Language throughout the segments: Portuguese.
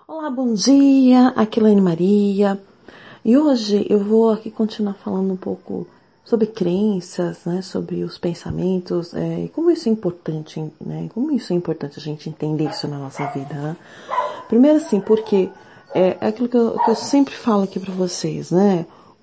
Olá, bom dia, aqui é Laine Maria, e hoje eu vou aqui continuar falando um pouco sobre crenças, né, sobre os pensamentos, e como isso é importante, né, como isso é importante a gente entender isso na nossa vida, né. Primeiro assim, porque é aquilo que eu sempre falo aqui para vocês, né,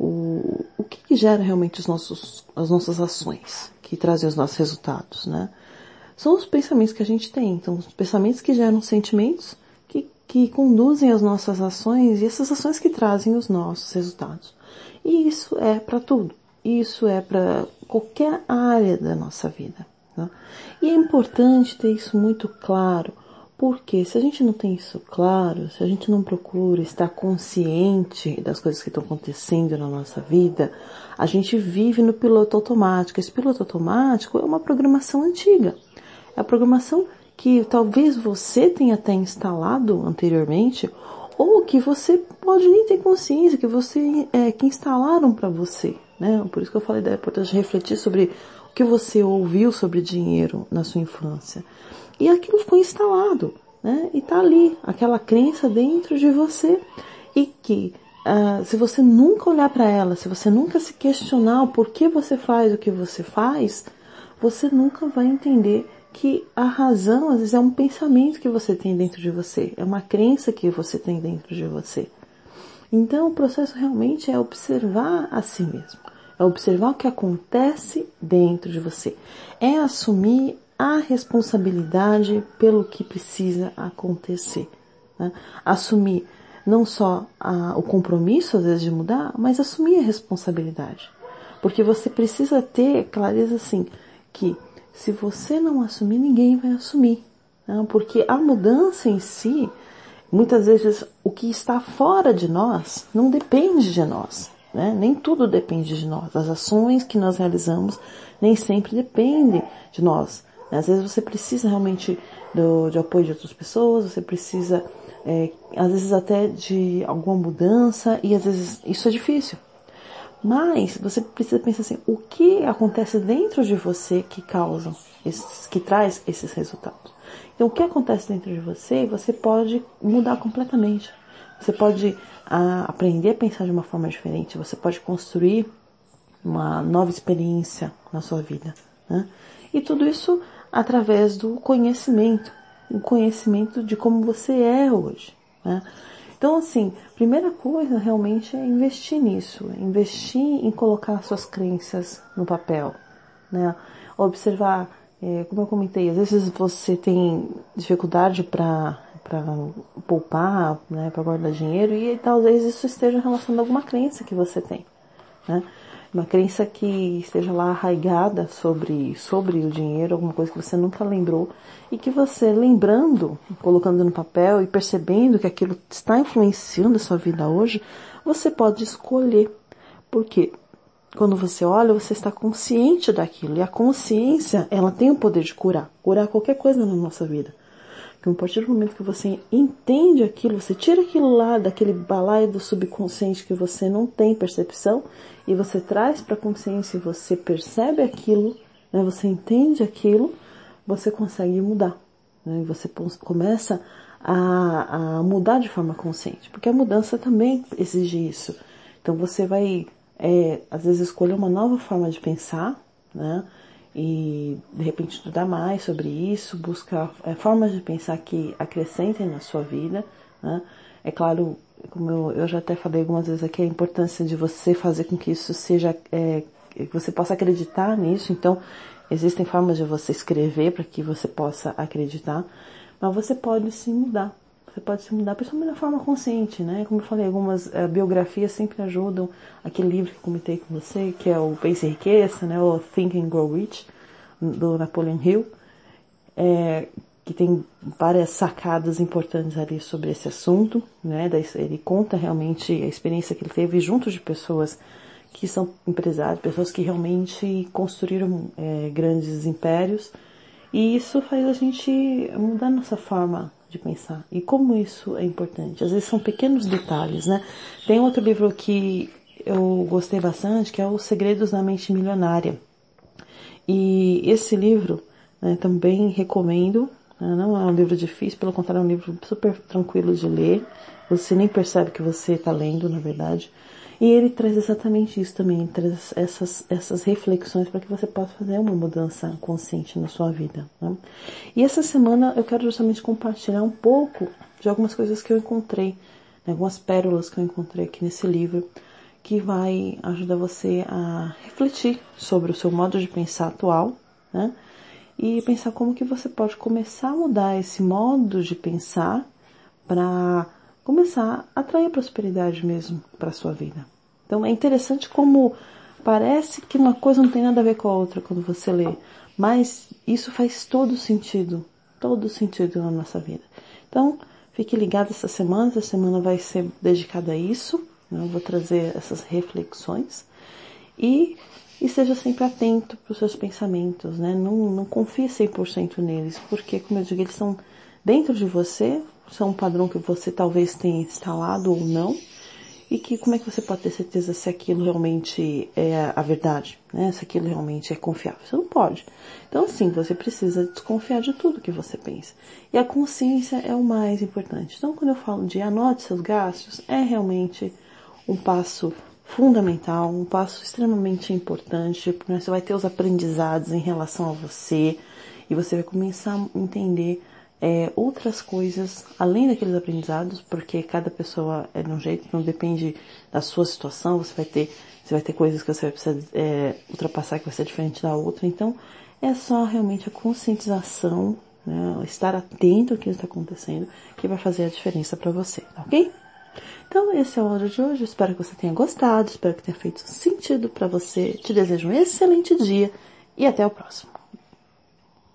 o que gera realmente as nossas ações, que trazem os nossos resultados, né. São os pensamentos que a gente tem, então os pensamentos que geram sentimentos, que conduzem as nossas ações e essas ações que trazem os nossos resultados. E isso é para tudo. Isso é para qualquer área da nossa vida. Tá? E é importante ter isso muito claro, porque se a gente não tem isso claro, se a gente não procura estar consciente das coisas que estão acontecendo na nossa vida, a gente vive no piloto automático. Esse piloto automático é uma programação antiga. É a programação que talvez você tenha até instalado anteriormente, ou que você pode nem ter consciência, que instalaram para você, né? Por isso que eu falei da importância de refletir sobre o que você ouviu sobre dinheiro na sua infância. E aquilo foi instalado, né? E tá ali, aquela crença dentro de você, e que se você nunca olhar para ela, se você nunca se questionar o porquê você faz o que você faz, você nunca vai entender que a razão, às vezes, é um pensamento que você tem dentro de você, é uma crença que você tem dentro de você. Então, o processo realmente é observar a si mesmo, é observar o que acontece dentro de você, é assumir a responsabilidade pelo que precisa acontecer, né? Assumir não só o compromisso, às vezes, de mudar, mas assumir a responsabilidade. Porque você precisa ter clareza, assim, que se você não assumir, ninguém vai assumir. Né? Porque a mudança em si, muitas vezes o que está fora de nós não depende de nós. Né? Nem tudo depende de nós. As ações que nós realizamos nem sempre dependem de nós. Às vezes você precisa realmente de apoio de outras pessoas, você precisa, às vezes até de alguma mudança, e às vezes isso é difícil. Mas você precisa pensar assim, o que acontece dentro de você que que traz esses resultados? Então, o que acontece dentro de você, você pode mudar completamente. Você pode aprender a pensar de uma forma diferente. Você pode construir uma nova experiência na sua vida, né? E tudo isso através do conhecimento. O conhecimento de como você é hoje, né? Então, assim, primeira coisa realmente é investir nisso, investir em colocar suas crenças no papel, né? Observar, como eu comentei, às vezes você tem dificuldade para poupar, né, para guardar dinheiro, e talvez isso esteja relacionado a alguma crença que você tem, né? Uma crença que esteja lá arraigada sobre o dinheiro, alguma coisa que você nunca lembrou, e que você lembrando, colocando no papel e percebendo que aquilo está influenciando a sua vida hoje, você pode escolher. Porque quando você olha, você está consciente daquilo, e a consciência, ela tem o poder de curar qualquer coisa na nossa vida. Então, a partir do momento que você entende aquilo, você tira aquilo lá daquele balaio do subconsciente que você não tem percepção, e você traz para a consciência e você percebe aquilo, né, você entende aquilo, você consegue mudar. Né, e você começa a mudar de forma consciente, porque a mudança também exige isso. Então você vai, às vezes, escolher uma nova forma de pensar, né? E de repente estudar mais sobre isso, buscar formas de pensar que acrescentem na sua vida, né? É claro, como eu já até falei algumas vezes aqui, a importância de você fazer com que isso seja, que você possa acreditar nisso. Então, existem formas de você escrever para que você possa acreditar, mas você pode se mudar. Você pode se mudar, principalmente de forma consciente, né? Como eu falei, algumas biografias sempre ajudam. Aquele livro que eu comentei com você, que é o Pense e Enriqueça, né? O Think and Grow Rich, do Napoleon Hill, que tem várias sacadas importantes ali sobre esse assunto, né? Ele conta realmente a experiência que ele teve junto de pessoas que são empresários, pessoas que realmente construíram grandes impérios, e isso faz a gente mudar nossa forma de pensar. E como isso é importante? Às vezes são pequenos detalhes, né? Tem outro livro que eu gostei bastante, que é Os Segredos da Mente Milionária. E esse livro, né, também recomendo, Não é um livro difícil, pelo contrário, é um livro super tranquilo de ler. Você nem percebe que você está lendo, na verdade. E ele traz exatamente isso também, ele traz essas reflexões para que você possa fazer uma mudança consciente na sua vida. Né? E essa semana eu quero justamente compartilhar um pouco de algumas coisas que eu encontrei, né, algumas pérolas que eu encontrei aqui nesse livro, que vai ajudar você a refletir sobre o seu modo de pensar atual, né? E pensar como que você pode começar a mudar esse modo de pensar para começar a atrair prosperidade mesmo para a sua vida. Então é interessante como parece que uma coisa não tem nada a ver com a outra quando você lê, mas isso faz todo sentido na nossa vida. Então, fique ligado essa semana vai ser dedicada a isso, né? Eu vou trazer essas reflexões e esteja sempre atento para os seus pensamentos, né? Não confie 100% neles, porque, como eu digo, eles são dentro de você, são um padrão que você talvez tenha instalado ou não, e que como é que você pode ter certeza se aquilo realmente é a verdade, né? Se aquilo realmente é confiável. Você não pode. Então, sim, você precisa desconfiar de tudo que você pensa. E a consciência é o mais importante. Então, quando eu falo de anote seus gastos, é realmente um passo fundamental, um passo extremamente importante, porque você vai ter os aprendizados em relação a você e você vai começar a entender outras coisas além daqueles aprendizados, porque cada pessoa é de um jeito, não depende da sua situação, você vai ter coisas que você vai precisar ultrapassar que vai ser diferente da outra, então é só realmente a conscientização, né, estar atento ao que está acontecendo, que vai fazer a diferença para você, tá ok? Então, esse é o áudio de hoje. Espero que você tenha gostado, espero que tenha feito sentido para você. Te desejo um excelente dia e até o próximo.